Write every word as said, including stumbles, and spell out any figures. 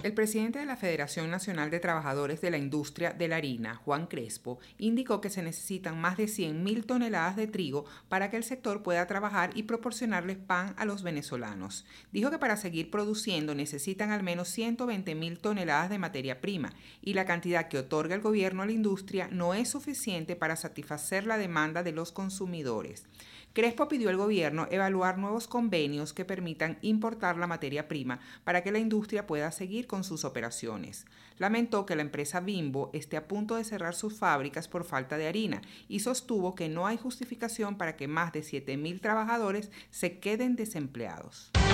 El presidente de la Federación Nacional de Trabajadores de la Industria de la Harina, Juan Crespo, indicó que se necesitan más de cien mil toneladas de trigo para que el sector pueda trabajar y proporcionarles pan a los venezolanos. Dijo que para seguir produciendo necesitan al menos ciento veinte mil toneladas de materia prima y la cantidad que otorga el gobierno a la industria no es suficiente para satisfacer la demanda de los consumidores. Crespo pidió al gobierno evaluar nuevos convenios que permitan importar la materia prima para que la industria pueda seguir con sus operaciones. Lamentó que la empresa Bimbo esté a punto de cerrar sus fábricas por falta de harina y sostuvo que no hay justificación para que más de siete mil trabajadores se queden desempleados.